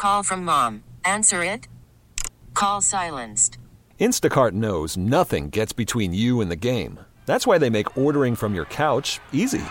call from mom. Answer it. Call silenced. Instacart knows nothing gets between you and the game. That's why they make ordering from your couch easy.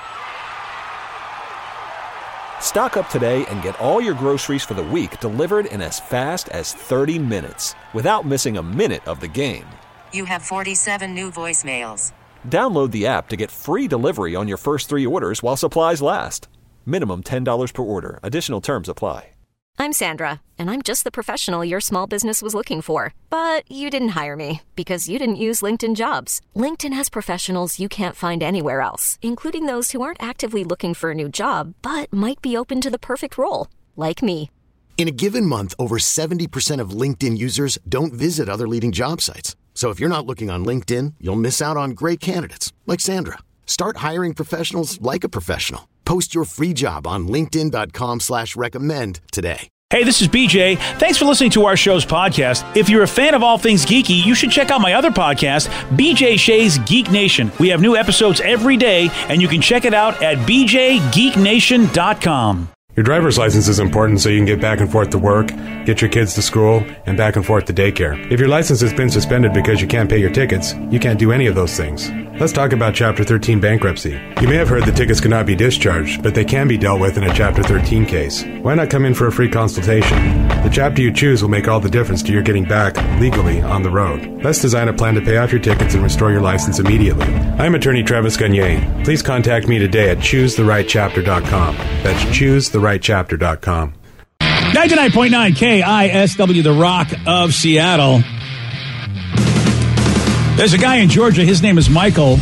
Stock up today and get all your groceries for the week delivered in as fast as 30 minutes without missing a minute of the game. You have 47 new voicemails. Download the app to get free delivery on your first 3 orders while supplies last. Minimum $10 per order. Additional terms apply. I'm Sandra, and I'm just the professional your small business was looking for. But you didn't hire me because you didn't use LinkedIn Jobs. LinkedIn has professionals you can't find anywhere else, including those who aren't actively looking for a new job, but might be open to the perfect role, like me. In a given month, over 70% of LinkedIn users don't visit other leading job sites. So if you're not looking on LinkedIn, you'll miss out on great candidates like Sandra. Start hiring professionals like a professional. Post your free job on linkedin.com/recommend today. Hey, this is BJ. Thanks for listening to our show's podcast. If you're a fan of all things geeky, you should check out my other podcast, BJ Shea's Geek Nation. We have new episodes every day, and you can check it out at bjgeeknation.com. Your driver's license is important so you can get back and forth to work, get your kids to school, and back and forth to daycare. If your license has been suspended because you can't pay your tickets, you can't do any of those things. Let's talk about Chapter 13 bankruptcy. You may have heard that tickets cannot be discharged, but they can be dealt with in a Chapter 13 case. Why not come in for a free consultation? The chapter you choose will make all the difference to your getting back legally on the road. Let's design a plan to pay off your tickets and restore your license immediately. I'm attorney Travis Gagne. Please contact me today at choosetherightchapter.com. That's choosetherightchapter.com. 99.9 KISW, the Rock of Seattle. There's a guy in Georgia, his name is Michael,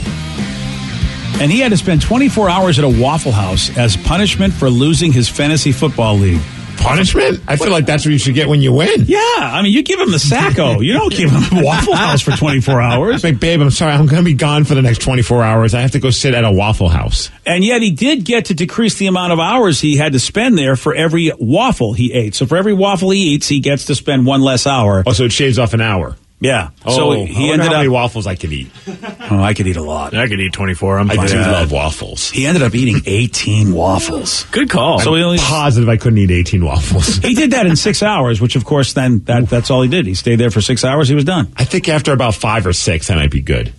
and he had to spend 24 hours at a Waffle House as punishment for losing his fantasy football league. Punishment? I feel like that's what you should get when you win. Yeah, I mean, you give him the sacco. You don't give him a Waffle House for 24 hours. Like, babe, I'm sorry, I'm going to be gone for the next 24 hours. I have to go sit at a Waffle House. And yet he did get to decrease the amount of hours he had to spend there for every waffle he ate. So for every waffle he eats, he gets to spend one less hour. Oh, so it shaves off an hour. Yeah. Oh, so he ended how up. many waffles I could eat. Oh, I could eat a lot. I could eat 24. I do love waffles. He ended up eating 18 waffles. Good call. So I'm positive I couldn't eat 18 waffles. He did that in 6 hours, which of course then that's all he did. He stayed there for 6 hours. He was done. I think after about 5 or 6, I might be good.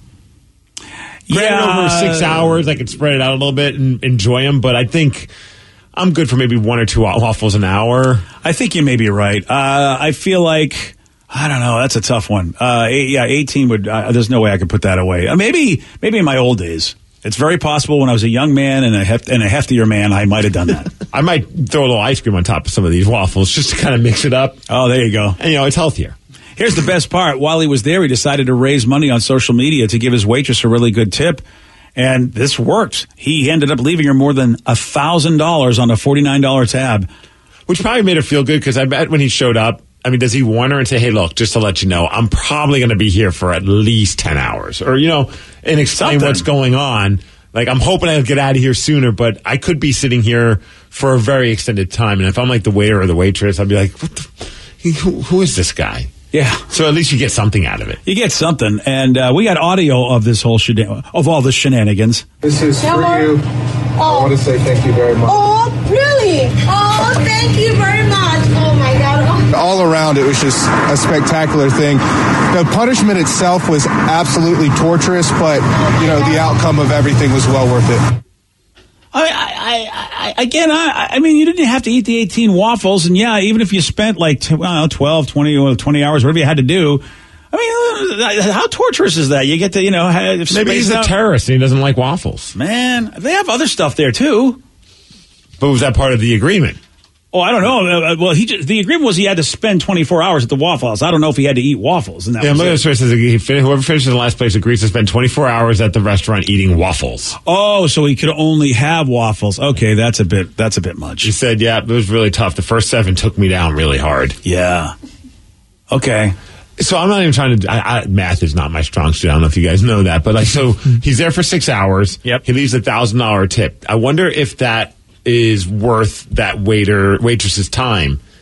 Granted, over 6 hours, I could spread it out a little bit and enjoy them, but I think I'm good for maybe 1 or 2 waffles an hour. I think you may be right. I feel like, I don't know, that's a tough one. 18 would, there's no way I could put that away. Maybe in my old days. It's very possible when I was a young man and a heftier man, I might have done that. I might throw a little ice cream on top of some of these waffles just to kind of mix it up. Oh, there you go. And, it's healthier. Here's the best part. While he was there, he decided to raise money on social media to give his waitress a really good tip. And this worked. He ended up leaving her more than $1,000 on a $49 tab. Which probably made her feel good because I bet when he showed up, I mean, does he warn her and say, hey, look, just to let you know, I'm probably going to be here for at least 10 hours. Or, and explain what's going on. Like, I'm hoping I'll get out of here sooner, but I could be sitting here for a very extended time. And if I'm like the waiter or the waitress, I'd be like, who is this guy? Yeah. So at least you get something out of it. You get something. And we got audio of this whole of all the shenanigans. This is for you. I want to say thank you very much. Oh, really? Oh, thank you very much. Oh, my God. All around, it was just a spectacular thing. The punishment itself was absolutely torturous, but, the outcome of everything was well worth it. I mean, you didn't have to eat the 18 waffles. And, yeah, even if you spent like 12, 20 hours, whatever you had to do, I mean, how torturous is that? You get to, maybe he's a terrorist and he doesn't like waffles. Man, they have other stuff there, too. But was that part of the agreement? Oh, I don't know. Well, the agreement was he had to spend 24 hours at the Waffle House. I don't know if he had to eat waffles. And that look at this. Says whoever finishes in the last place agrees to spend 24 hours at the restaurant eating waffles. Oh, so he could only have waffles. Okay, that's a bit much. He said, yeah, it was really tough. The first 7 took me down really hard. Yeah. Okay. So I'm not even trying to. Math is not my strong suit. I don't know if you guys know that, but so he's there for 6 hours. Yep. He leaves $1,000 tip. I wonder if that is worth that waitress's time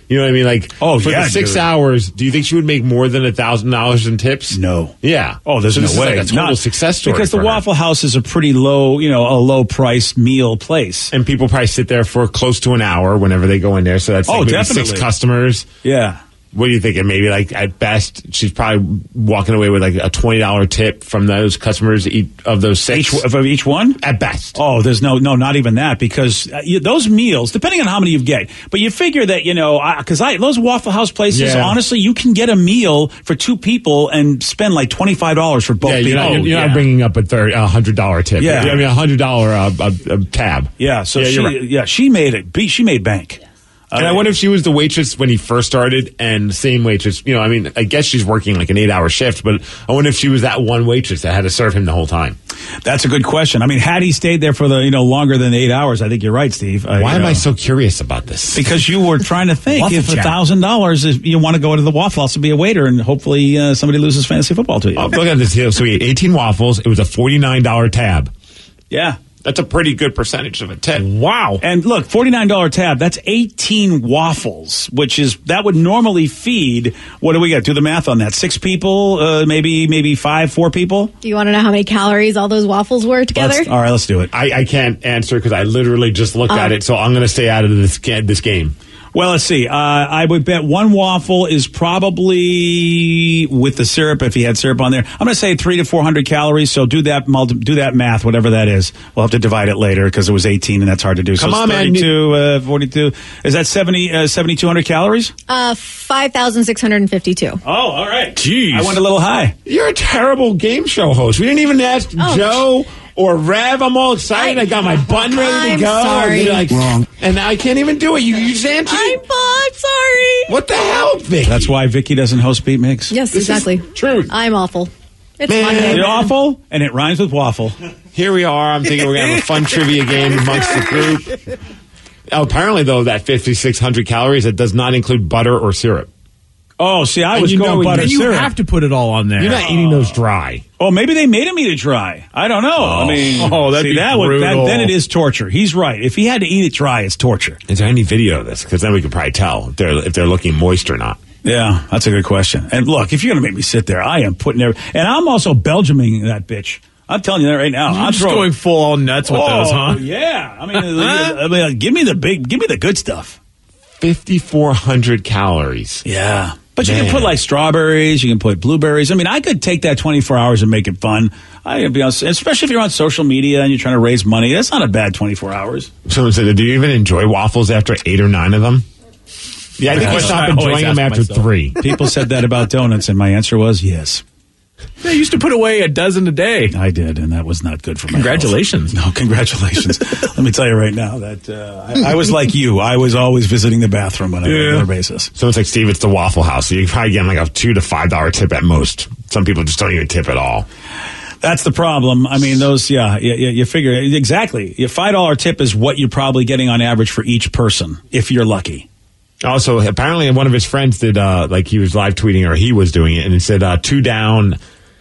You know what I mean? Like, Oh, for yeah, the 6 dude. hours, do you think she would make more than $1,000 in tips? No. Yeah. Oh, there's So no this is way. like a total Not- success story. Because the for her. Waffle House is a pretty low, a low price meal place. And people probably sit there for close to an hour whenever they go in there. So that's like maybe definitely. 6 customers. Yeah. What are you thinking? Maybe like at best, she's probably walking away with like a $20 tip from those customers of those 6. Of each one? At best. Oh, there's no, not even that, because those meals, depending on how many you get, but you figure that, because those Waffle House places, Yeah. honestly, you can get a meal for 2 people and spend like $25 for both Yeah, people. you're not bringing up a $100 tip. Yeah. I mean, $100 tab. Yeah, so you're right. she made bank. And I wonder if she was the waitress when he first started, and the same waitress. I guess she's working like an 8-hour shift, but I wonder if she was that one waitress that had to serve him the whole time. That's a good question. I mean, had he stayed there for the longer than 8 hours, I think you're right, Steve. Why am I so curious about this? Because you were trying to think Waffle if chat. $1,000 is you want to go to the Waffle House and be a waiter, and hopefully somebody loses fantasy football to you. Oh, look at this here. So we ate 18 waffles. It was a $49 tab. Yeah. That's a pretty good percentage of a tip. Wow. And look, $49 tab, that's 18 waffles, that would normally feed, what do we got? Do the math on that. 6 people, maybe 4 people? Do you want to know how many calories all those waffles were together? All right, let's do it. I can't answer because I literally just looked at it, so I'm going to stay out of this game. Well, let's see. I would bet one waffle is probably with the syrup, if he had syrup on there. I'm going to say 300 to 400 calories. So do that math, whatever that is. We'll have to divide it later because it was 18 and that's hard to do. Come so on, 32, man. 42. Is that 7,200 calories? 5,652. Oh, all right. Jeez. I went a little high. You're a terrible game show host. We didn't even ask Joe or Rev. I'm all excited. I got my button ready to I'm go. sorry. You're like, wrong. And now I can't even do it. You just answered. I'm sorry. What the hell, Vicky? That's why Vicky doesn't host Beat Mix. Yes, This is exactly. truth. I'm awful. It's Man. Monday. You're awful, and it rhymes with waffle. Here we are. I'm thinking we're going to have a fun trivia game amongst the group. Oh, apparently, though, that 5,600 calories, it does not include butter or syrup. Oh, see, I And was you going know butter You syrup. have to put it all on there. You're not eating those dry. Oh, maybe they made him eat it dry. I don't know. I mean, that'd see, be brutal. then it is torture. He's right. If he had to eat it dry, it's torture. Is there any video of this? Because then we could probably tell if they're looking moist or not. Yeah, that's a good question. And look, if you're going to make me sit there, I am putting there. And I'm also Belgiuming that bitch. I'm telling you that right now. I'm just going full all nuts with those, huh? Yeah. I mean, give me the good stuff. 5,400 calories. Yeah. But you Man. can put like strawberries, you can put blueberries. I mean, I could take that 24 hours and make it fun. I'd be honest, especially if you're on social media and you're trying to raise money. That's not a bad 24 hours. Someone said, do you even enjoy waffles after 8 or 9 of them? Yeah, I think I That's stopped what I always enjoying them ask after myself. 3. People said that about donuts, and my answer was yes. They used to put away a dozen a day. I did, and that was not good for my Congratulations. health. No, congratulations. Let me tell you right now that I was like you. I was always visiting the bathroom on a regular basis. So it's like, Steve, it's the Waffle House. So you can probably get like a $2 to $5 tip at most. Some people just don't even tip at all. That's the problem. I mean, you figure, exactly. Your $5 tip is what you're probably getting on average for each person, if you're lucky. Also, apparently one of his friends did, he was live tweeting, or he was doing it, and it said 2 down.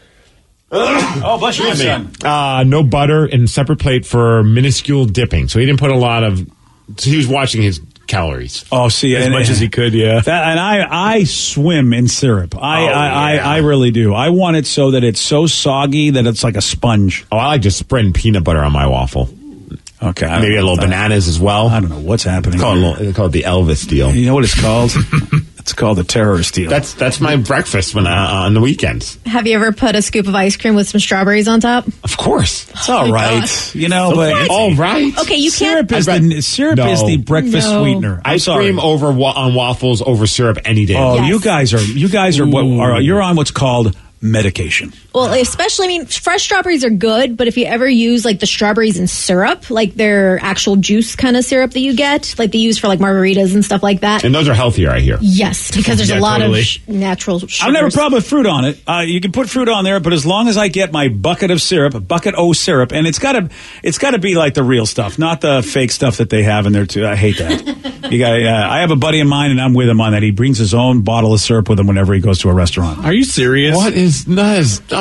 Oh, bless you, son. No butter and separate plate for minuscule dipping. So he didn't put a lot of. So he was watching his calories. Oh, see, As much as he could, yeah. And I swim in syrup. I really do. I want it so that it's so soggy that it's like a sponge. Oh, I like just spreading peanut butter on my waffle. Okay, Maybe a little bananas as well. I don't know what's happening. They call it the Elvis deal. You know what it's called? It's called the terrorist deal. That's my breakfast when on the weekends. Have you ever put a scoop of ice cream with some strawberries on top? Of course, it's all my right. gosh. You know, but all right. Okay, you can't. Syrup is the breakfast sweetener. I'm Ice sorry. cream on waffles over syrup any day. Oh, Yes. you guys are you're on what's called medication. Well, especially, I mean, fresh strawberries are good, but if you ever use like the strawberries in syrup, like their actual juice kind of syrup that you get, like they use for like margaritas and stuff like that. And those are healthier, I hear. Yes, because there's a lot totally. of natural sugars. I don't have a problem with fruit on it. You can put fruit on there, but as long as I get my bucket of syrup, bucket O syrup, and it's got to be like the real stuff, not the fake stuff that they have in there too. I hate that. I have a buddy of mine, and I'm with him on that. He brings his own bottle of syrup with him whenever he goes to a restaurant. Are you serious? What is nice? Oh,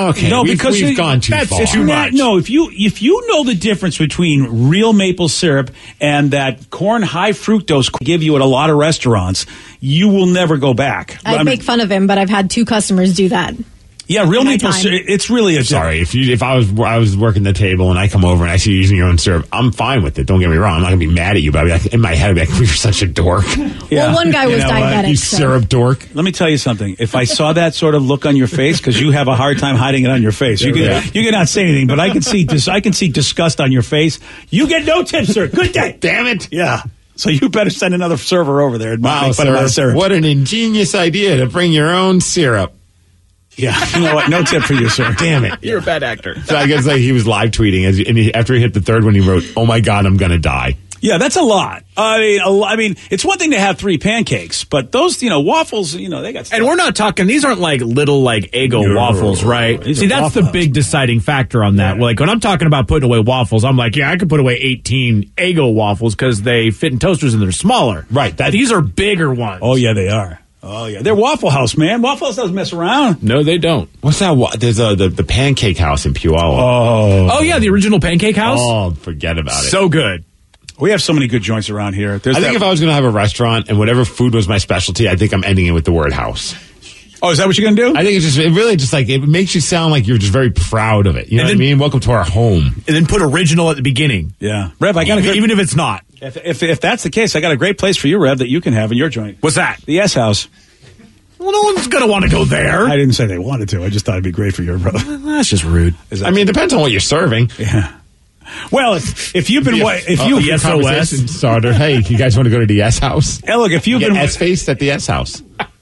Okay, No, because we've gone too far. Too much. No, if you know the difference between real maple syrup and that corn high fructose give you at a lot of restaurants, you will never go back. I'd make fun of him, but I've had 2 customers do that. Yeah, real maple syrup. It's really a sorry if I was working the table and I come over and I see you using your own syrup, I'm fine with it. Don't get me wrong. I'm not gonna be mad at you, but I'd be like, in my head, I'd be like, you're such a dork. Well, one guy was diabetic. You so. syrup dork. Let me tell you something. If I saw that sort of look on your face, because you have a hard time hiding it on your face, you can not say anything, but I can see disgust on your face. You get no tips, sir. Good day. Damn it. Yeah. So you better send another server over there. Wow, sir. What an ingenious idea to bring your own syrup. Yeah, you know what? No tip for you, sir. Damn it. You're a bad actor. So I guess he was live tweeting, and after he hit the 3rd one, he wrote, "Oh my God, I'm going to die." Yeah, that's a lot. I mean, it's one thing to have 3 pancakes, but those, waffles, they got stuff. And we're not talking, these aren't like little Eggo waffles, right? See, that's the big deciding factor on that. Yeah. Like when I'm talking about putting away waffles, I'm like, yeah, I could put away 18 Eggo waffles because they fit in toasters and they're smaller. Right. These are bigger ones. Oh, yeah, they are. Oh, yeah. They're Waffle House, man. Waffle House doesn't mess around. No, they don't. What's that? There's the Pancake House in Puyallup. Oh, yeah, the original Pancake House? Oh, forget about it. So good. We have so many good joints around here. I think if I was going to have a restaurant and whatever food was my specialty, I think I'm ending it with the word house. Oh, is that what you're going to do? I think it makes you sound like you're just very proud of it. You know what I mean? Welcome to our home. And then put original at the beginning. Yeah. Rev, I got even if it's not. If that's the case, I got a great place for you, Rev, that you can have in your joint. What's that? The S House. Well, no one's going to want to go there. I didn't say they wanted to. I just thought it'd be great for your brother. That's just rude. It depends on what you're serving. Yeah. Well, if you've been, the SOS starter. Hey, you guys want to go to the S House? Hey, look, if you've been S-faced at the S House.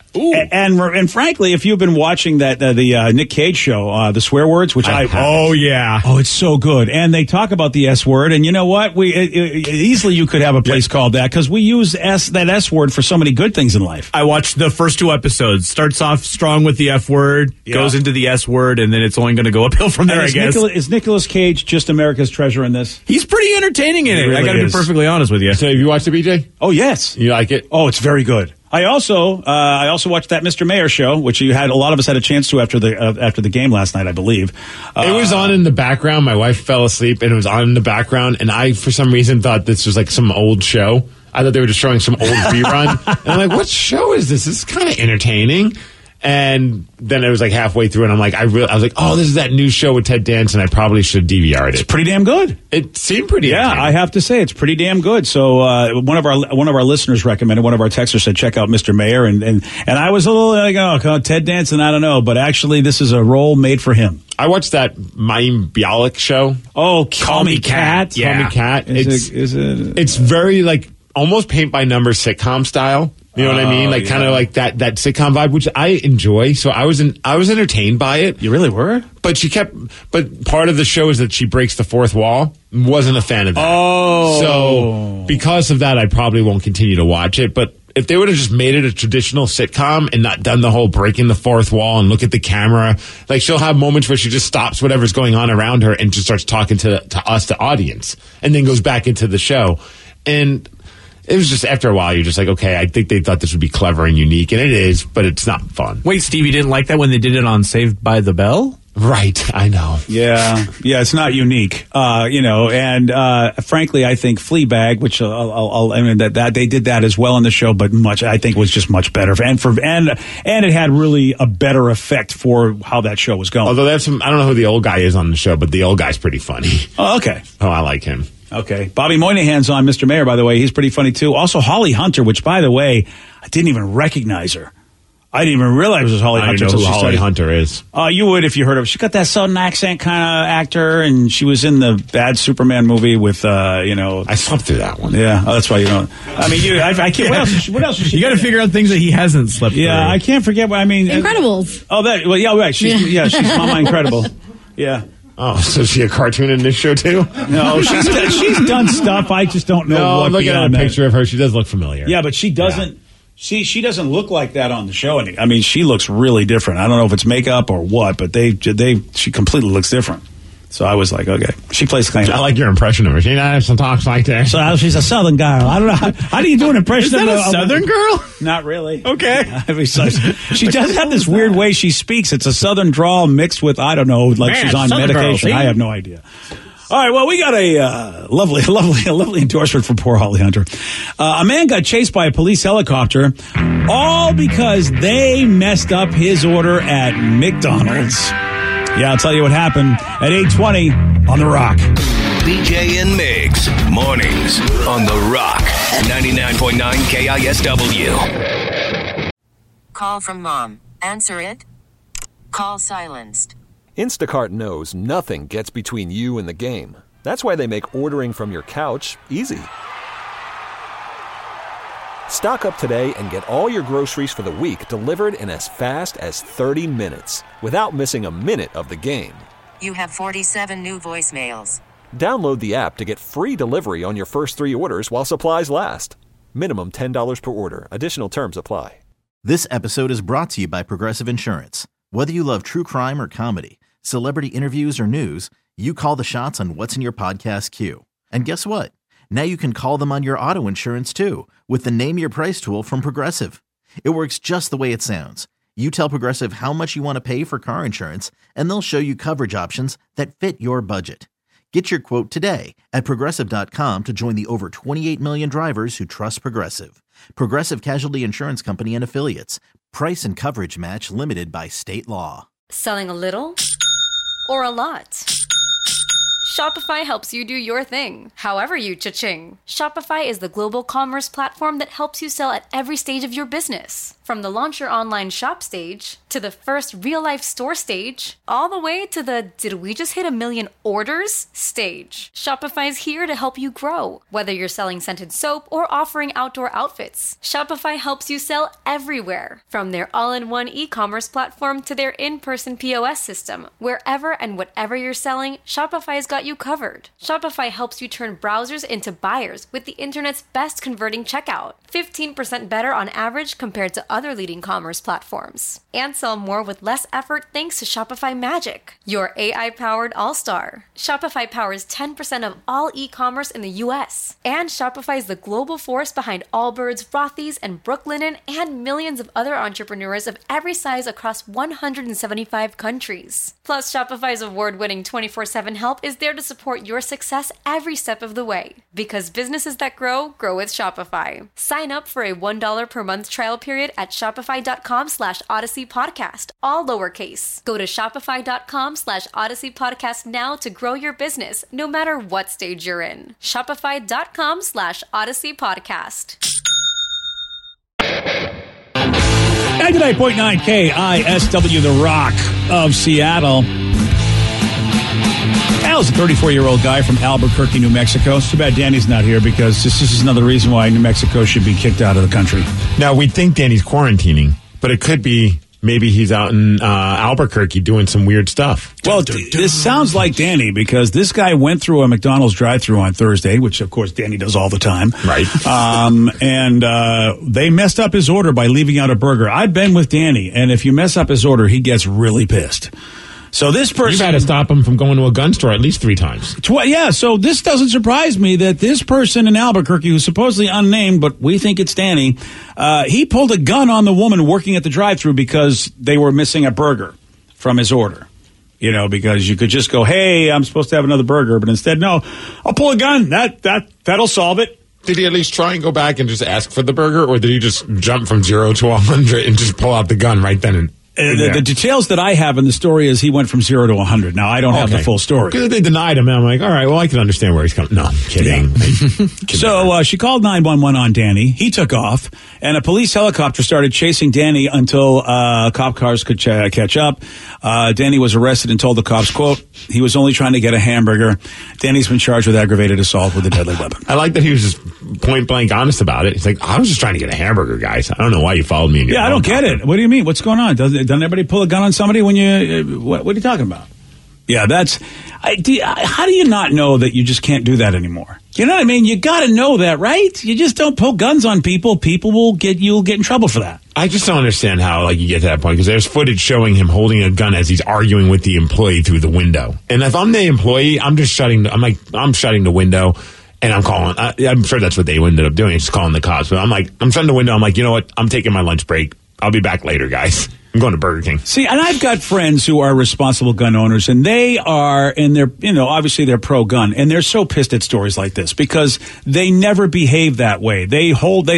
And frankly, if you've been watching the Nick Cage show, the swear words, which it's so good, and they talk about the S word, and you know what, easily you could have a place called that because we use that S word for so many good things in life. I watched the first 2 episodes. Starts off strong with the F word, goes into the S word, and then it's only going to go uphill from there. I guess. Is Nicolas Cage just America's treasure in this? He's pretty entertaining in it. Really I got to be perfectly honest with you. So, have you watched it, BJ? Oh yes, you like it? Oh, it's very good. I also watched that Mr. Mayor show, which a lot of us had a chance to after the game last night, I believe. It was on in the background. My wife fell asleep, and it was on in the background. And I, for some reason, thought this was like some old show. I thought they were just showing some old rerun. And I'm like, what show is this? This is kind of entertaining. And then it was like halfway through, and I'm like, I was like, oh, this is that new show with Ted Danson. I probably should have DVR'd it. It's pretty damn good. It seemed pretty. Yeah, I have to say, it's pretty damn good. So one of our listeners recommended. One of our texters said, check out Mr. Mayor, and I was a little like, oh, Ted Danson, I don't know, but actually, this is a role made for him. I watched that Mayim Bialik show. Oh, Call Me Cat. Yeah. Call Me Cat. It's very like almost paint by numbers sitcom style. You know what I mean? Like kind of like that sitcom vibe, which I enjoy. So I was entertained by it. You really were? But part of the show is that she breaks the fourth wall. Wasn't a fan of that. Oh. So because of that, I probably won't continue to watch it. But if they would have just made it a traditional sitcom and not done the whole breaking the fourth wall and look at the camera, like she'll have moments where she just stops whatever's going on around her and just starts talking to us, the audience, and then goes back into the show. And it was just after a while, you're just like, okay, I think they thought this would be clever and unique, and it is, but it's not fun. Wait, Stevie didn't like that when they did it on Saved by the Bell? Right, I know. Yeah, it's not unique, and frankly, I think Fleabag, which that they did that as well in the show, but I think was just much better, and it had really a better effect for how that show was going. Although they have some, I don't know who the old guy is on the show, but the old guy's pretty funny. Oh, okay. Oh, I like him. Okay. Bobby Moynihan's on Mr. Mayor, by the way. He's pretty funny, too. Also, Holly Hunter, which, by the way, I didn't even recognize her. I didn't even realize it was Holly Hunter. I don't know who Holly Hunter is. You would if you heard of her. She got that Southern accent kind of actor, and she was in the bad Superman movie with, I slept through that one. Yeah, that's why you don't. I mean, I can't. What else is she? You got to figure out things that he hasn't slept through. Yeah, I can't forget. Incredibles. Right. She's Mama Incredible. Yeah. Oh, so is she a cartoon in this show too? No, she's done stuff. I just don't know. No, I'm looking at a picture of her. She does look familiar. Yeah, but she doesn't. Yeah. She doesn't look like that on the show. I mean, she looks really different. I don't know if it's makeup or what, but she completely looks different. So I was like, okay. She plays claim. I like your impression of her. She talks like that. So she's a Southern girl. I don't know. How do you do an impression of a Southern girl? Not really. Okay. She does have this weird way she speaks. It's a Southern drawl mixed with, I don't know, like she's on medication. I have no idea. All right, well, we got a lovely endorsement for poor Holly Hunter. A man got chased by a police helicopter, all because they messed up his order at McDonald's. Yeah, I'll tell you what happened at 8:20 on The Rock. BJ and Migs, mornings on The Rock, 99.9 KISW. Call from mom. Answer it. Call silenced. Instacart knows nothing gets between you and the game. That's why they make ordering from your couch easy. Stock up today and get all your groceries for the week delivered in as fast as 30 minutes without missing a minute of the game. You have 47 new voicemails. Download the app to get free delivery on your first 3 orders while supplies last. Minimum $10 per order. Additional terms apply. This episode is brought to you by Progressive Insurance. Whether you love true crime or comedy, celebrity interviews or news, you call the shots on what's in your podcast queue. And guess what? Now you can call them on your auto insurance too with the Name Your Price tool from Progressive. It works just the way it sounds. You tell Progressive how much you want to pay for car insurance, and they'll show you coverage options that fit your budget. Get your quote today at Progressive.com to join the over 28 million drivers who trust Progressive. Progressive Casualty Insurance Company and Affiliates. Price and coverage match limited by state law. Selling a little or a lot? Shopify helps you do your thing, however you cha-ching. Shopify is the global commerce platform that helps you sell at every stage of your business. From the launch your online shop stage, to the first real-life store stage, all the way to the did we just hit 1 million orders stage. Shopify is here to help you grow. Whether you're selling scented soap or offering outdoor outfits, Shopify helps you sell everywhere. From their all-in-one e-commerce platform to their in-person POS system, wherever and whatever you're selling, Shopify's got you covered. Shopify helps you turn browsers into buyers with the internet's best converting checkout. 15% better on average compared to other leading commerce platforms. And sell more with less effort thanks to Shopify Magic, your AI-powered all-star. Shopify powers 10% of all e-commerce in the U.S. And Shopify is the global force behind Allbirds, Rothy's, and Brooklinen, and millions of other entrepreneurs of every size across 175 countries. Plus, Shopify's award-winning 24/7 help is there to support your success every step of the way. Because businesses that grow with Shopify. Sign up for a $1 per month trial period at shopify.com/Odyssey Podcast, all lowercase. Go to shopify.com/Odyssey Podcast now to grow your business, no matter what stage you're in. Shopify.com/Odyssey Podcast. 99.9 KISW, The Rock of Seattle. Al's a 34-year-old guy from Albuquerque, New Mexico. It's too bad Danny's not here because this is another reason why New Mexico should be kicked out of the country. Now, we'd think Danny's quarantining, but it could be maybe he's out in Albuquerque doing some weird stuff. Well, this sounds like Danny because this guy went through a McDonald's drive-thru on Thursday, which, of course, Danny does all the time. Right. And they messed up his order by leaving out a burger. I've been with Danny, and if you mess up his order, he gets really pissed. So this person... You've had to stop him from going to a gun store at least 3 times. Yeah, so this doesn't surprise me that this person in Albuquerque, who's supposedly unnamed, but we think it's Danny, he pulled a gun on the woman working at the drive-thru because they were missing a burger from his order. You know, because you could just go, hey, I'm supposed to have another burger, but instead, no, I'll pull a gun. That'll solve it. Did he at least try and go back and just ask for the burger, or did he just jump from 0 to 100 and just pull out the gun right then and The details that I have in the story is he went from 0 to 100. Now, I don't have the full story. Because they denied him, and I'm like, all right, well, I can understand where he's coming. No, I'm kidding. Yeah. So she called 911 on Danny. He took off, and a police helicopter started chasing Danny until cop cars could catch up. Danny was arrested and told the cops, quote, he was only trying to get a hamburger. Danny's been charged with aggravated assault with a deadly weapon. I like that he was just point blank honest about it. He's like, I was just trying to get a hamburger, guys. I don't know why you followed me in your I don't get it. What do you mean? What's going on? Doesn't anybody pull a gun on somebody when you... What are you talking about? Yeah, how do you not know that you just can't do that anymore? You know what I mean? You got to know that, right? You just don't pull guns on people. You'll get in trouble for that. I just don't understand how you get to that point, because there's footage showing him holding a gun as he's arguing with the employee through the window. And if I'm the employee, I'm shutting the window and I'm calling. I'm sure that's what they ended up doing, just calling the cops. But I'm shutting the window. I'm like, you know what? I'm taking my lunch break. I'll be back later, guys. I'm going to Burger King. See, and I've got friends who are responsible gun owners, and they're obviously they're pro-gun, and they're so pissed at stories like this because they never behave that way. They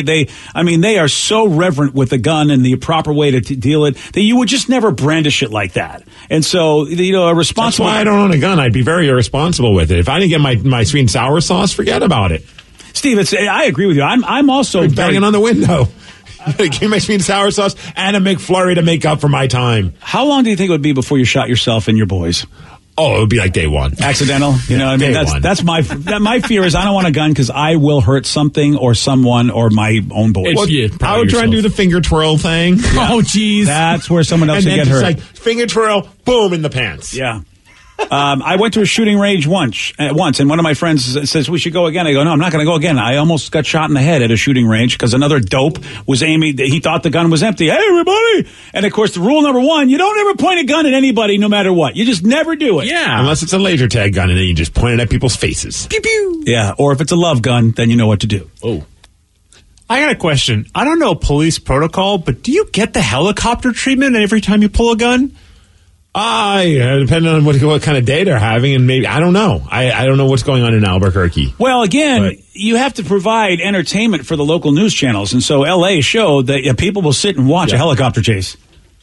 are so reverent with the gun and the proper way to deal it that you would just never brandish it like that. And so, a responsible. That's why I don't own a gun. I'd be very irresponsible with it. If I didn't get my sweet and sour sauce, forget about it. Steve, I agree with you. I'm also banging on the window. Give me my sweet and sour sauce and a McFlurry to make up for my time. How long do you think it would be before you shot yourself and your boys? Oh, it would be like day one. Accidental? You know what I mean? That's my fear is I don't want a gun because I will hurt something or someone or my own boys. I would try and do the finger twirl thing. Yeah. Oh, geez. That's where someone else would get hurt. Like finger twirl, boom, in the pants. Yeah. I went to a shooting range once, and one of my friends says we should go again. I go, no, I'm not going to go again. I almost got shot in the head at a shooting range because another dope was aiming. He thought the gun was empty. Hey, everybody! And of course, the rule number one: you don't ever point a gun at anybody, no matter what. You just never do it. Yeah, unless it's a laser tag gun, and then you just point it at people's faces. Pew pew. Yeah, or if it's a love gun, then you know what to do. Oh. I got a question. I don't know police protocol, but do you get the helicopter treatment every time you pull a gun? Depending on what kind of day they're having, and maybe I don't know. I don't know what's going on in Albuquerque. Well, again, you have to provide entertainment for the local news channels, and so L.A. showed that people will sit and watch a helicopter chase.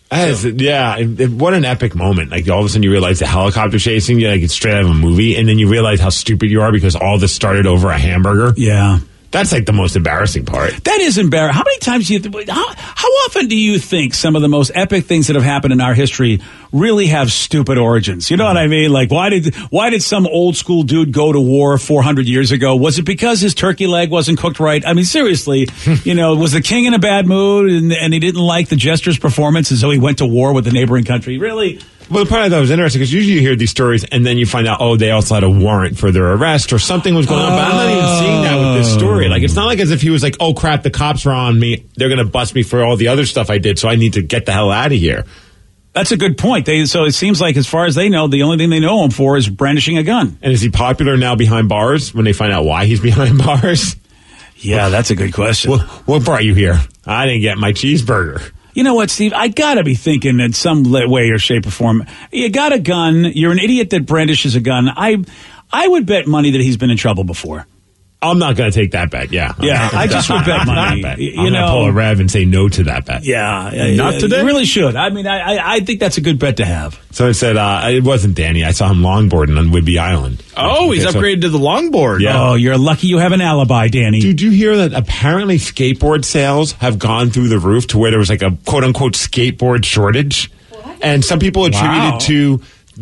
What an epic moment! Like all of a sudden, you realize the helicopter chasing you, like it's straight out of a movie, and then you realize how stupid you are because all this started over a hamburger. Yeah. That's like the most embarrassing part. That is embarrassing. How many times how often do you think some of the most epic things that have happened in our history really have stupid origins? You know what I mean? Like why did some old school dude go to war 400 years ago? Was it because his turkey leg wasn't cooked right? I mean, seriously, was the king in a bad mood and he didn't like the jester's performance, and so he went to war with the neighboring country? Really? Well, the part of that was interesting because usually you hear these stories and then you find out, they also had a warrant for their arrest or something was going on. But I'm not even seeing that with this story. Like, it's not like as if he was like, oh, crap, the cops are on me. They're going to bust me for all the other stuff I did, so I need to get the hell out of here. That's a good point. So it seems like, as far as they know, the only thing they know him for is brandishing a gun. And is he popular now behind bars when they find out why he's behind bars? Yeah, that's a good question. What brought you here? I didn't get my cheeseburger. You know what, Steve? I gotta be thinking in some way or shape or form. You got a gun. You're an idiot that brandishes a gun. I would bet money that he's been in trouble before. I'm not going to take that bet. Yeah. Yeah. I just would bet money. I'm going to pull a Rev and say no to that bet. Yeah. Not today. You really should. I mean, I think that's a good bet to have. So it said, it wasn't Danny. I saw him longboarding on Whidbey Island. Oh, he's upgraded to the longboard. Yeah. Oh, you're lucky you have an alibi, Danny. Did you hear that apparently skateboard sales have gone through the roof to where there was like a quote unquote skateboard shortage? What? And some people attributed to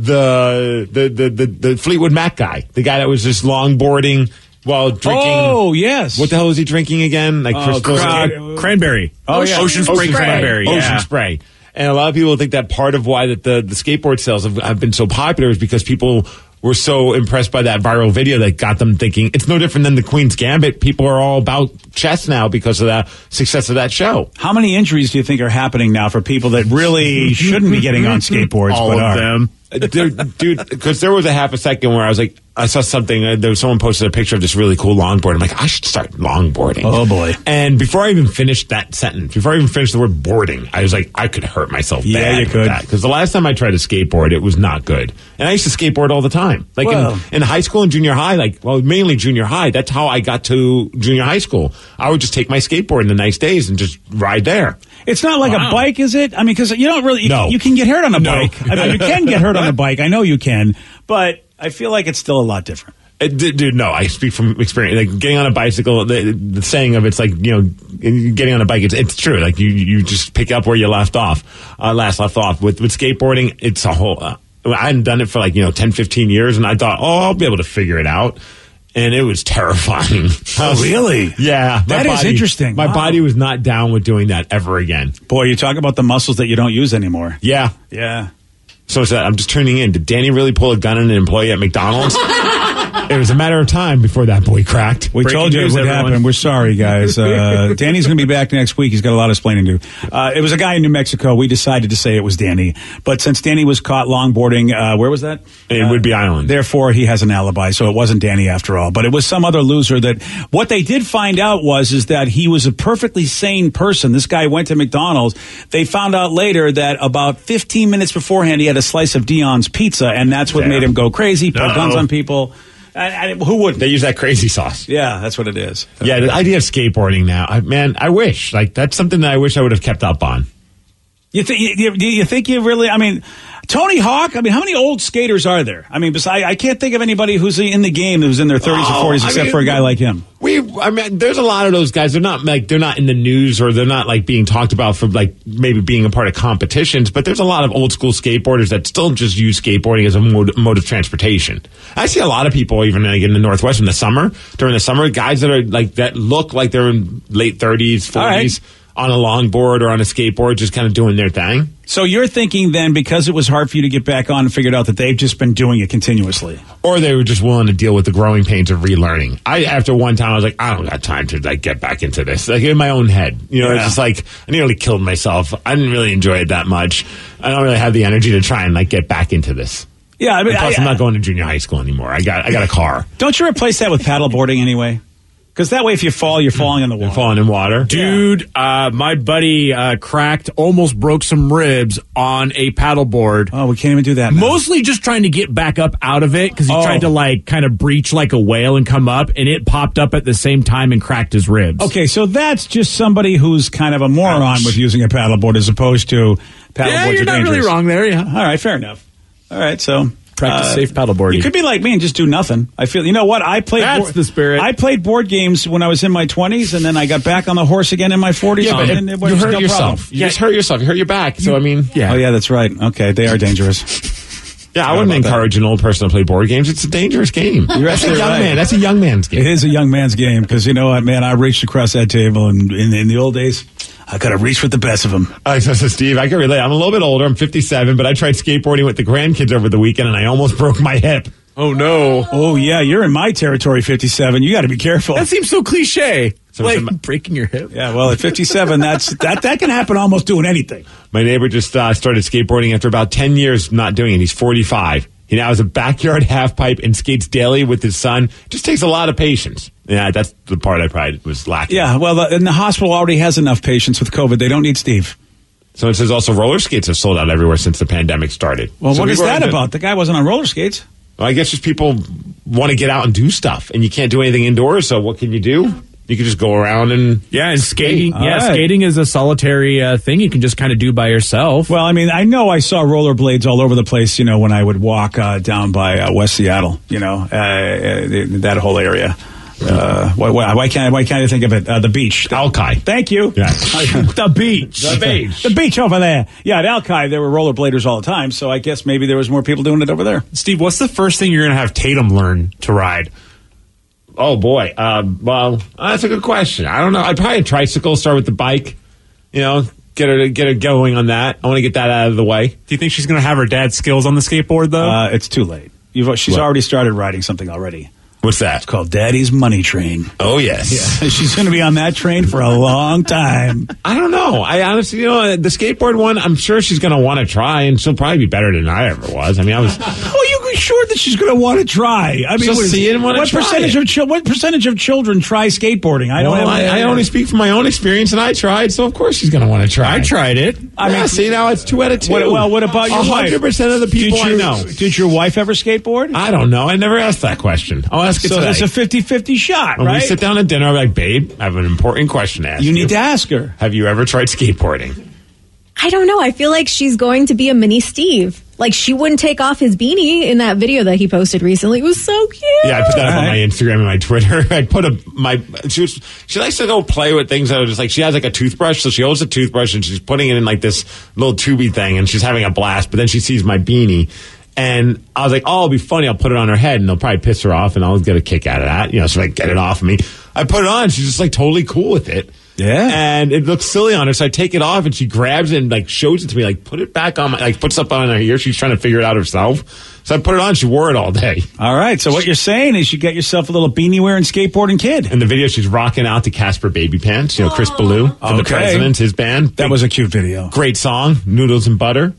the Fleetwood Mac guy, the guy that was just longboarding while drinking. Oh, yes. What the hell is he drinking again? Like cranberry. Oh, yeah. Ocean Spray cranberry. Ocean Spray. And a lot of people think that part of why that the skateboard sales have been so popular is because people were so impressed by that viral video that got them thinking it's no different than the Queen's Gambit. People are all about chess now because of the success of that show. How many injuries do you think are happening now for people that really shouldn't be getting on skateboards? All of them. Dude, because there was a half a second where I was like, I saw something, someone posted a picture of this really cool longboard. I'm like, I should start longboarding. Oh, boy. And before I even finished that sentence, before I even finished the word boarding, I was like, I could hurt myself bad. You could. Because the last time I tried to skateboard, it was not good. And I used to skateboard all the time. Like in high school and junior high, mainly junior high, that's how I got to junior high school. I would just take my skateboard in the nice days and just ride there. It's not like a bike, is it? I mean, because you don't really, you can get hurt on a bike. I mean, you can get hurt on a bike. I know you can, but I feel like it's still a lot different. Dude, no, I speak from experience. Like getting on a bicycle, the saying of it's like, getting on a bike, it's true. Like you just pick up where you left off. With skateboarding, it's a whole, I hadn't done it for 10, 15 years, and I thought, I'll be able to figure it out. And it was terrifying. Oh, really? Yeah. That is interesting. My body was not down with doing that ever again. Boy, you talk about the muscles that you don't use anymore. Yeah. Yeah. So said, I'm just tuning in. Did Danny really pull a gun on an employee at McDonald's? It was a matter of time before that boy cracked. We told you what happened. We're sorry, guys. Danny's going to be back next week. He's got a lot of explaining to do. It was a guy in New Mexico. We decided to say it was Danny. But since Danny was caught longboarding, where was that? In Whidbey Island. Therefore, he has an alibi, so it wasn't Danny after all. But it was some other loser that what they did find out is that he was a perfectly sane person. This guy went to McDonald's. They found out later that about 15 minutes beforehand, he had a slice of Dion's pizza, and that's what made him go crazy, put guns on people. Who wouldn't? They use that crazy sauce. Yeah, that's what it is. Yeah, the idea of skateboarding now, I wish. Like, that's something that I wish I would have kept up on. You think you really, I mean, Tony Hawk, how many old skaters are there? I mean, I can't think of anybody who's in the game who's in their 30s or 40s except for a guy like him. There's a lot of those guys. They're not in the news, or they're not like being talked about for like maybe being a part of competitions, but there's a lot of old school skateboarders that still just use skateboarding as a mode of transportation. I see a lot of people even like in the Northwest during the summer, guys that are like, that look like they're in late 30s, 40s. On a longboard or on a skateboard, just kind of doing their thing. So you're thinking then, because it was hard for you to get back on and figured out that they've just been doing it continuously. Or they were just willing to deal with the growing pains of relearning. After one time, I was like, I don't got time to like get back into this. Like in my own head. It's just like, I nearly killed myself. I didn't really enjoy it that much. I don't really have the energy to try and like get back into this. Yeah, I mean, plus I'm not going to junior high school anymore. I got a car. Don't you replace that with paddleboarding anyway? Because that way, if you fall, you're falling in the water. You're falling in water. Dude, my buddy almost broke some ribs on a paddleboard. Oh, we can't even do that now. Mostly just trying to get back up out of it because he tried to like kind of breach like a whale and come up, and it popped up at the same time and cracked his ribs. Okay, so that's just somebody who's kind of a moron with using a paddleboard as opposed to paddleboards are dangerous. Yeah, you're not really wrong there, yeah. All right, fair enough. All right, so... Practice safe paddleboarding. You could be like me and just do nothing. I feel, you know what? That's the spirit. I played board games when I was in my 20s, and then I got back on the horse again in my 40s. Yeah, but you hurt yourself. You just hurt yourself. You hurt your back. So, I mean... Yeah. Oh, yeah, that's right. Okay, they are dangerous. Yeah, I wouldn't encourage an old person to play board games. It's a dangerous game. That's a young man. That's a young man's game. It is a young man's game, because you know what, man? I reached across that table, and in the old days... I got to reach with the best of them. So Steve, I can relate. I'm a little bit older. I'm 57, but I tried skateboarding with the grandkids over the weekend, and I almost broke my hip. Oh, no. Oh, yeah, you're in my territory, 57. You got to be careful. That seems so cliche. So like breaking your hip. Yeah, well, at 57, that can happen almost doing anything. My neighbor just started skateboarding after about 10 years not doing it. He's 45. He now has a backyard half pipe and skates daily with his son. Just takes a lot of patience. Yeah, that's the part I probably was lacking. Yeah, well, and the hospital already has enough patience with COVID. They don't need Steve. So it says also roller skates have sold out everywhere since the pandemic started. Well, so what is that about? The guy wasn't on roller skates. Well, I guess just people want to get out and do stuff, and you can't do anything indoors, so what can you do? You can just go around and... Yeah, and skating. Yeah, right. Skating is a solitary thing you can just kind of do by yourself. Well, I mean, I know I saw rollerblades all over the place, you know, when I would walk down by West Seattle, you know, that whole area. Why can't I think of it? The beach. Alki. Thank you. Yeah. The beach. The beach over there. Yeah, at Alki, there were rollerbladers all the time, so I guess maybe there was more people doing it over there. Steve, what's the first thing you're going to have Tatum learn to ride? Oh, boy. Well, that's a good question. I don't know. I'd probably tricycle, start with the bike, you know, get her going on that. I want to get that out of the way. Do you think she's going to have her dad's skills on the skateboard, though? It's too late. She's already started riding something already. What's that? It's called Daddy's Money Train. Oh, yes. Yeah. She's going to be on that train for a long time. I don't know. I honestly, you know, the skateboard one, I'm sure she's going to want to try, and she'll probably be better than I ever was. I mean, I was... Oh, you're sure that she's going to want to try? I mean, she'll see it and want to try what percentage of children try skateboarding? I only speak from my own experience, and I tried, so of course she's going to want to try. I tried it. I mean, see, now it's 2 out of 2. What about your wife? 100% of the people I know. Did your wife ever skateboard? I don't know. I never asked that question. I'll ask it today. So it's a 50-50 shot, when right? we sit down at dinner, I'm like, babe, I have an important question to ask you. You need to ask her. Have you ever tried skateboarding? I don't know. I feel like she's going to be a mini Steve. Like, she wouldn't take off his beanie in that video that he posted recently. It was so cute. Yeah, I put that up on my Instagram and my Twitter. I put she likes to go play with things that are just like, she has like a toothbrush, so she holds a toothbrush and she's putting it in like this little tubey thing and she's having a blast, but then she sees my beanie. And I was like, oh, it'll be funny. I'll put it on her head and it'll probably piss her off and I'll get a kick out of that. You know, so like, get it off of me. I put it on. She's just like totally cool with it. Yeah. And it looks silly on her, so I take it off, and she grabs it and, like, shows it to me, like, put it back on, puts up on her ear. She's trying to figure it out herself. So I put it on. She wore it all day. All right. So what you're saying is you get yourself a little beanie wearing skateboarding kid. In the video, she's rocking out to Casper Baby Pants. Chris Ballou from the Presidents, his band. That was a cute video. Great song, Noodles and Butter.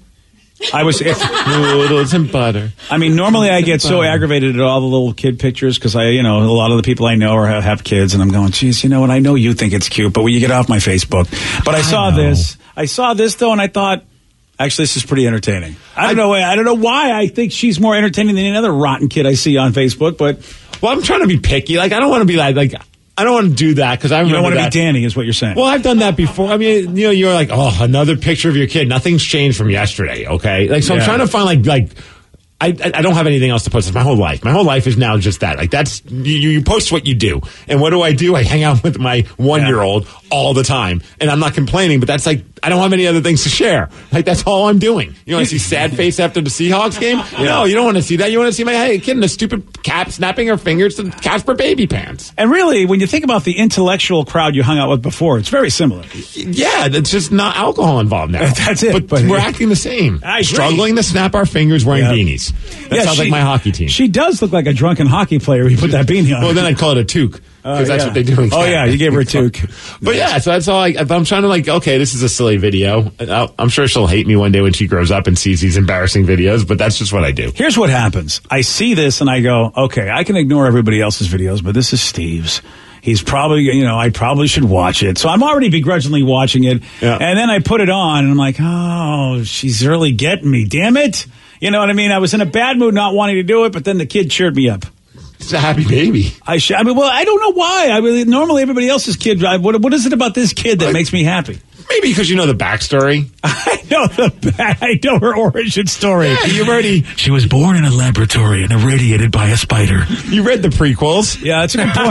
Noodles and butter. I mean, normally I get so aggravated at all the little kid pictures because a lot of the people I know have kids, and I'm going, geez, you know what? I know you think it's cute, but will you get off my Facebook? But I saw this though, and I thought, actually, this is pretty entertaining. I don't know why I think she's more entertaining than any other rotten kid I see on Facebook, but I'm trying to be picky. Like, I don't want to be like. I don't want to do that because I remember you don't want to be Danny, is what you're saying. Well, I've done that before. I mean, you're like, oh, another picture of your kid. Nothing's changed from yesterday. Okay, like so, I'm trying to find like. I don't have anything else to post. It's my whole life. My whole life is now just that. Like that's you post what you do, and what do? I hang out with my 1-year-old all the time, and I'm not complaining. But that's like I don't have any other things to share. Like that's all I'm doing. You want to see sad face after the Seahawks game? Yeah. No, you don't want to see that. You want to see my kid in a stupid cap snapping her fingers to Casper Baby Pants. And really, when you think about the intellectual crowd you hung out with before, it's very similar. Yeah, it's just not alcohol involved now. That's it. But we're acting the same. Struggling to snap our fingers wearing beanies. That sounds like my hockey team. She does look like a drunken hockey player. You put that beanie on. Well, then I'd call it a toque. Because that's what they do in Canada. Oh, yeah, you gave her a toque. But yeah, so that's all I'm trying to okay, this is a silly video. I'm sure she'll hate me one day when she grows up and sees these embarrassing videos, but that's just what I do. Here's what happens. I see this and I go, okay, I can ignore everybody else's videos, but this is Steve's. He's probably, I probably should watch it. So I'm already begrudgingly watching it. Yeah. And then I put it on and I'm like, oh, she's really getting me. Damn it. You know what I mean? I was in a bad mood not wanting to do it, but then the kid cheered me up. It's a happy baby. I don't know why. Normally everybody else's kid. What is it about this kid that makes me happy? Maybe because you know the backstory. I know her origin story. Yeah, you've already. She was born in a laboratory and irradiated by a spider. You read the prequels. Yeah, that's a good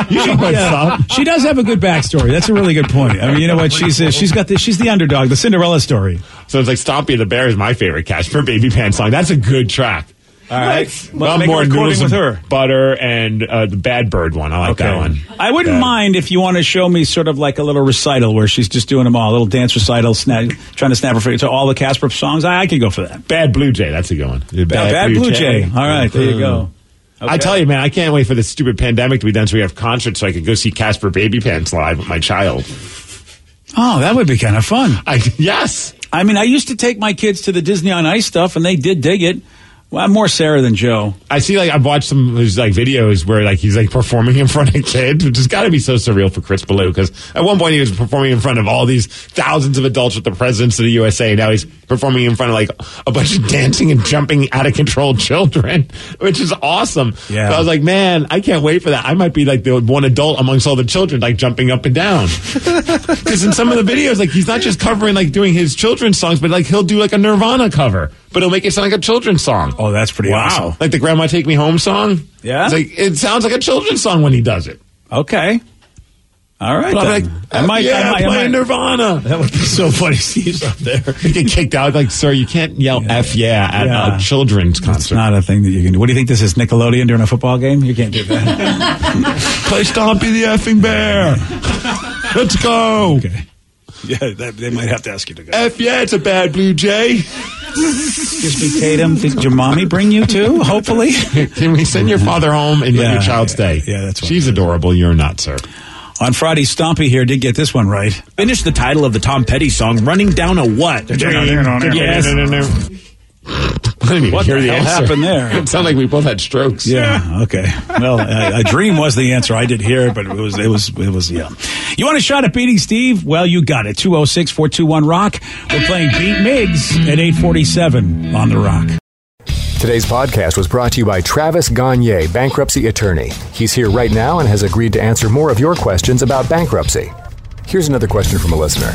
point. She does have a good backstory. That's a really good point. I mean, you know what? She's the underdog, the Cinderella story. So it's like Stompy the Bear is my favorite Casper Baby Pants song. That's a good track. All right. I'm more Noodles with her. Butter and the Bad Bird one. I like that one. I wouldn't mind if you want to show me sort of like a little recital where she's just doing them all. A little dance recital, trying to snap her fingers to all the Casper songs. I could go for that. Bad Blue Jay. That's a good one. Bad Blue Jay. All right. There you go. Okay. I tell you, man, I can't wait for this stupid pandemic to be done so we have concerts so I could go see Casper Baby Pants live with my child. Oh, that would be kind of fun. Yes. I mean, I used to take my kids to the Disney on Ice stuff, and they did dig it. Well, I'm more Sarah than Joe. I see, I've watched some of his, videos where, he's, performing in front of kids, which has got to be so surreal for Chris Ballou, because at one point he was performing in front of all these thousands of adults with the presidents of the USA, and now he's performing in front of, a bunch of dancing and jumping out-of-control children, which is awesome. Yeah. So I was like, man, I can't wait for that. I might be, the one adult amongst all the children, jumping up and down. Because in some of the videos, he's not just covering, doing his children's songs, but, he'll do, a Nirvana cover, but he'll make it sound like a children's song. Oh, that's pretty awesome. Like the Grandma Take Me Home song? Yeah. It sounds like a children's song when he does it. Okay. All right. I might play Nirvana. That would be so funny. Steve's up there. You get kicked out. Sir, you can't yell F at a children's concert. It's not a thing that you can do. What do you think this is, Nickelodeon during a football game? You can't do that. Play Stompy the effing bear. Let's go. Okay. Yeah, they might have to ask you to go. It's a Bad Blue Jay. Excuse me, Tatum. Did your mommy bring you too? Hopefully. Can we send your father home and let your child stay? Yeah, that's She's adorable. You're not, sir. On Friday, Stompy here did get this one right. Finish the title of the Tom Petty song, Running Down a What? Yes. I didn't even hear the answer. What happened there? It sounded like we both had strokes. Yeah, okay. Well, a dream was the answer. I did hear it, but it was, yeah. You want a shot at beating Steve? Well, you got it. 206-421-ROCK. We're playing Beat Miggs at 8:47 on The Rock. Today's podcast was brought to you by Travis Gagne, bankruptcy attorney. He's here right now and has agreed to answer more of your questions about bankruptcy. Here's another question from a listener.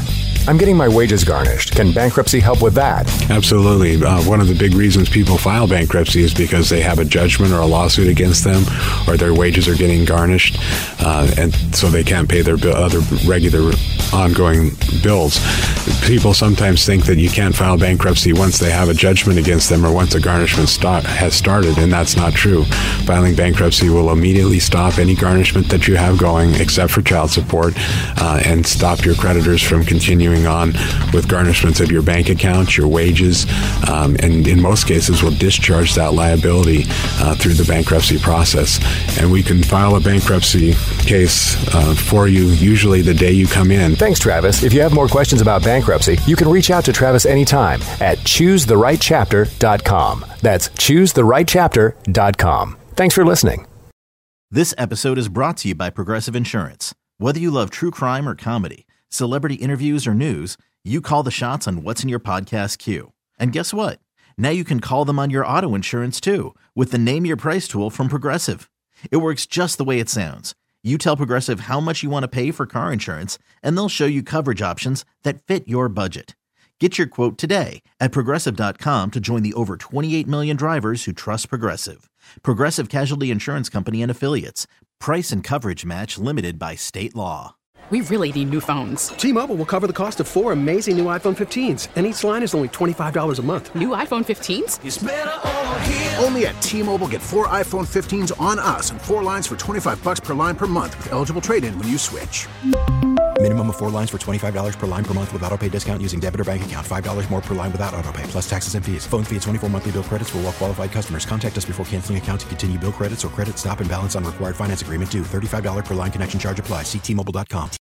I'm getting my wages garnished. Can bankruptcy help with that? Absolutely. One of the big reasons people file bankruptcy is because they have a judgment or a lawsuit against them, or their wages are getting garnished, and so they can't pay their other regular ongoing bills. People sometimes think that you can't file bankruptcy once they have a judgment against them or once a garnishment has started, and that's not true. Filing bankruptcy will immediately stop any garnishment that you have going, except for child support, and stop your creditors from continuing on with garnishments of your bank account, your wages, and in most cases will discharge that liability through the bankruptcy process. And we can file a bankruptcy case for you usually the day you come in. Thanks, Travis. If you have more questions about bankruptcy, you can reach out to Travis anytime at ChooseTheRightChapter.com. That's ChooseTheRightChapter.com. Thanks for listening. This episode is brought to you by Progressive Insurance. Whether you love true crime or comedy, celebrity interviews or news, you call the shots on what's in your podcast queue. And guess what? Now you can call them on your auto insurance too with the Name Your Price tool from Progressive. It works just the way it sounds. You tell Progressive how much you want to pay for car insurance, and they'll show you coverage options that fit your budget. Get your quote today at Progressive.com to join the over 28 million drivers who trust Progressive. Progressive Casualty Insurance Company and Affiliates. Price and coverage match limited by state law. We really need new phones. T-Mobile will cover the cost of 4 amazing new iPhone 15s, and each line is only $25 a month. New iPhone 15s? It's better over here. Only at T-Mobile, get 4 iPhone 15s on us and 4 lines for $25 per line per month with eligible trade-in when you switch. Minimum of 4 lines for $25 per line per month with autopay discount using debit or bank account. $5 more per line without autopay, plus taxes and fees. Phone fee at 24 monthly bill credits for well-qualified customers. Contact us before canceling account to continue bill credits or credit stop and balance on required finance agreement due. $35 per line connection charge applies. See T-Mobile.com.